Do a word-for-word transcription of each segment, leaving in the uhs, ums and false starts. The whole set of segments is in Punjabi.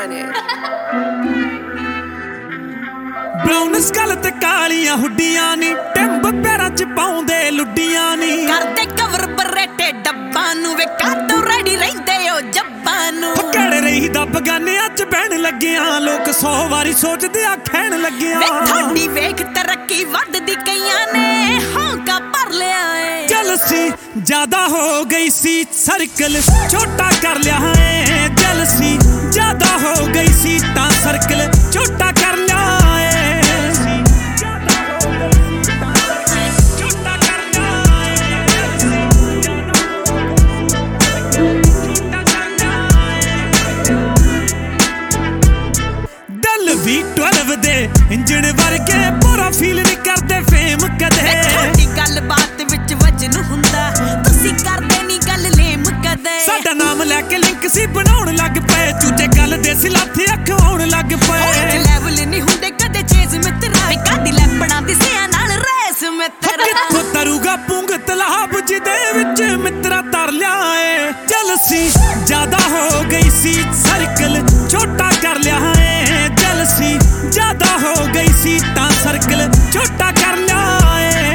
on it. Brown skull ਤੇ ਕਾਲੀਆਂ ਹੁੱਡੀਆਂ ਨੀ ਟਿੰਬ ਪੈਰਾਂ ਚ ਪਾਉਂਦੇ ਲੁੱਡੀਆਂ ਨੀ ਕਰਦੇ ਕਵਰ ਬਰੇਟੇ ਡੱਬਾਂ ਨੂੰ ਵੇ ਕਾਤੋਂ ਰੈਡੀ ਰਹਿੰਦੇ ਓ ਜੱਬਾਂ ਨੂੰ ਕਿਹੜੇ ਰਹੀ ਦਾ ਬਗਾਨਿਆਂ ਚ ਬਹਿਣ ਲੱਗਿਆਂ ਲੋਕ ਸੌ ਵਾਰੀ ਸੋਚਦੇ ਆ ਖੈਣ ਲੱਗਿਆਂ ਵੇ ਤੁਹਾਡੀ ਵੇਖ ਤਰੱਕੀ ਵੱਧਦੀ ਕਈਆਂ ਨੇ ਹੌਂਕਾ ਭਰ ਲਿਆ ਏ ਜਲਸੀ ਜ਼ਿਆਦਾ ਹੋ ਗਈ ਸੀ ਸਰਕਲ ਛੋਟਾ ਕਰ ਲਿਆ ਏ ਜਲਸੀ ਜ਼ਿਆਦਾ ਹੋ ਗਈ ਸੀ ਤਾਂ ਸਰਕਲ ਛੋਟਾ ਕਰ ਲਿਆ ਵੀ twelve ਦੇ ਇੰਜਣ ਵਰਗੇ ਪੂਰਾ ਫੀਲ ਨਹੀਂ ਕਰਦੇ ਫੇਮ ਕਦੇ ਤੁਹਾਡੀ ਗੱਲ ਬਾਤ ਵਿੱਚ ਵਜਨ ਹੁੰਦਾ ਤੁਸੀਂ ਕਰਦੇ ਨਹੀਂ ਗੱਲ ਲੇਮ ਕਦੇ ਸਾਡਾ ਨਾਮ ਲੈ ਕੇ ਲਿੰਕ ਸੀ ਬਣਾਉਣ ਲੱਗ ਪਏ ਚੂਚੇ ਗੱਲ ਦੇ ਸੀ ਲਾਥੇ ਅਖਵਾਉਣ ਲੱਗ ਪਏ ਲੈਵਲ ਨਹੀਂ ਹੁੰਦੇ ਕਦੇ ਚੇਜ਼ ਮਿੱਤਰਾ ਵੇ ਕਾਦੀ ਲੈਪਣਾ ਦੀ ਸਿਆਂ ਨਾਲ ਰੇਸ ਮਿੱਤਰਾ ਕਿੱਥੋਂ ਤਰੂਗਾ ਪੁੰਗ ਤਲਾਬ ਜਿਹਦੇ ਵਿੱਚ ਮਿੱਤਰਾ ਤਰ ਲਿਆ ਏ ਜਲਸੀ ਜ਼ਿਆਦਾ ਹੋ ਗਈ ਸੀ ਸਰਕਲ ਛੋਟਾ ਕਰ ਲਿਆ ਏ ਜਲਸੀ ਜ਼ਿਆਦਾ ਹੋ ਗਈ ਸੀ ਤਾਂ ਸਰਕਲ ਛੋਟਾ ਕਰ ਲਿਆ ਏ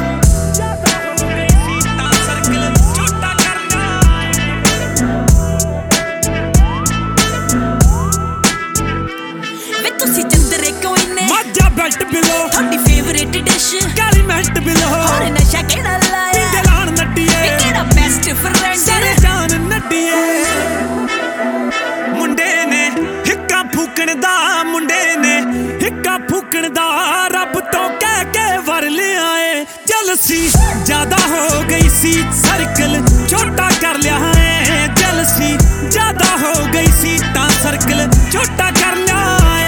ਬੈਲਟ ਬਿਲੋ ਤੁਹਾਡੀ ਫੇਵਰੇਟ ਡਿਸ਼ ਕਾਲੀ ਮੈਲਟ ਬਿਲੋ ਹੋਰ ਨਸ਼ਾ ਕਿਹੜਾ ਲਾਇਆ ਦਿਲਾਨ ਨੱਡੀਏ ਕਿਹੜਾ ਬੈਸਟ ਫਰੈਂਡ ਸਾਰੇ ਜਾਨ ਨੱਡੀਏ ਮੁੰਡੇ ਨੇ ਹਿੱਕਾਂ ਫੂਕਣ ਦਾ ਮੁੰਡੇ ਨੇ ਹਿੱਕਾਂ ਫੂਕਣ ਦਾ ਰੱਬ ਤੋਂ ਕਹਿ ਕੇ ਵਰ ਲਿਆ ਏ ਜਲਸੀ ਜ਼ਿਆਦਾ ਹੋ ਗਈ ਸੀ ਸਰਕਲ ਛੋਟਾ ਕਰ ਲਿਆ ਏ ਜਲਸੀ ਜ਼ਿਆਦਾ ਹੋ ਗਈ ਸੀ ਤਾਂ ਸਰਕਲ ਛੋਟਾ ਕਰ ਲਿਆ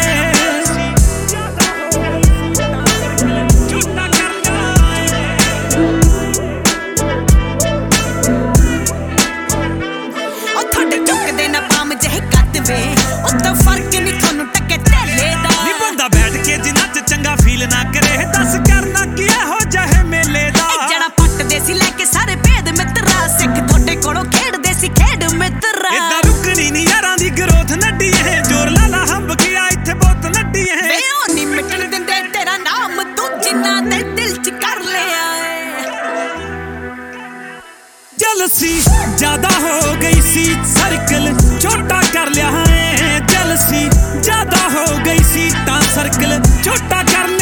ਉੱਤੋਂ ਫਰਕ ਨਹੀਂ ਤੁਹਾਨੂੰ ਟੱਕੇ ਢੇਲੇ ਦਾ ਨੀ ਬੰਦਾ ਬੈਠ ਕੇ ਜਿੰਨਾ ਚ ਚੰਗਾ ਫੀਲ ਨਾ ਕਰੇ ਦੱਸ ਕਰਨਾ ਕੀ ਇਹੋ ਜਿਹੇ ਮੇਲੇ ਦਾ ਇਹ ਜਣਾ ਪੱਟਦੇ ਸੀ ਲੈ ਕੇ ਸਾਰੇ ਭੇਦ ਮਿੱਤਰਾ ਸਿੱਖ ਤੁਹਾਡੇ ਕੋਲੋਂ ਖੇਡਦੇ ਸੀ ਖੇਡ ਮਿੱਤਰਾ ਏਦਾਂ ਰੁਕਣੀ ਨੀ ਯਾਰਾਂ ਦੀ ਗਰੋਥ ਨੱਡੀ ਏ ਜੋਰ ਲਾਲਾ ਹੰਬ ਗਿਆ ਇੱਥੇ ਬਹੁਤ ਨੱਡੀ ਏ ਵੇ ਉਹ ਨੀ ਮਿਟਣ ਦਿੰਦੇ ਤੇਰਾ ਨਾਮ ਤੂੰ ਜਿੰਨਾ ਦੇ ਦਿਲ ਚ ਕਰ ਲਿਆ ਏ ਜਲਸੀ ਜ਼ਿਆਦਾ ਹੋ ਗਈ ਸੀ ਸਰਕਲ ਛੋਟਾ ਕਰ ਲਿਆ ਏ ਜਲਸੀ ਜ਼ਿਆਦਾ ਹੋ ਗਈ ਸੀ ਤਾਂ ਸਰਕਲ ਛੋਟਾ ਕਰ